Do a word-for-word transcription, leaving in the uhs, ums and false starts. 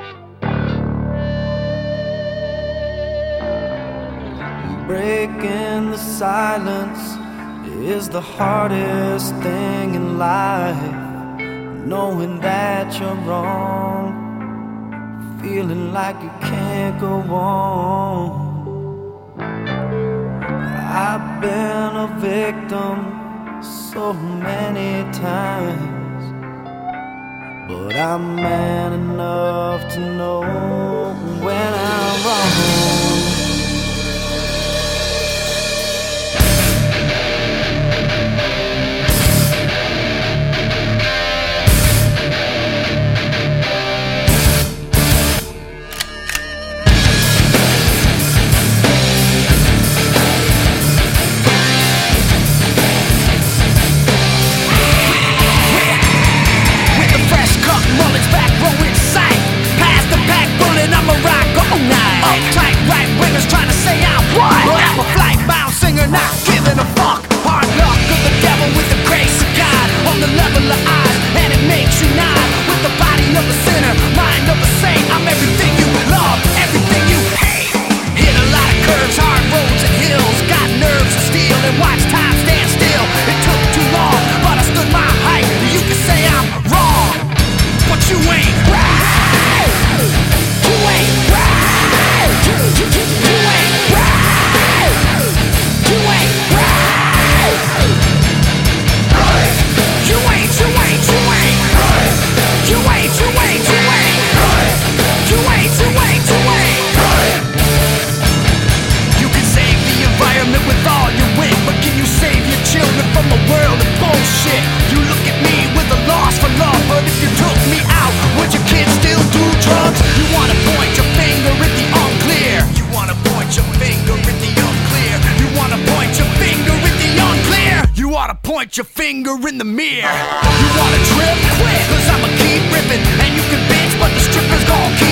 Breaking the silence is the hardest thing in life. Knowing that you're wrong, feeling like you can't go on. I've been a victim so many times, but I'm man enough to know when I'm wrong. Point your finger in the mirror. You wanna trip? Quit, cause I'ma keep ripping. And you can bitch, but the stripper's gon' keep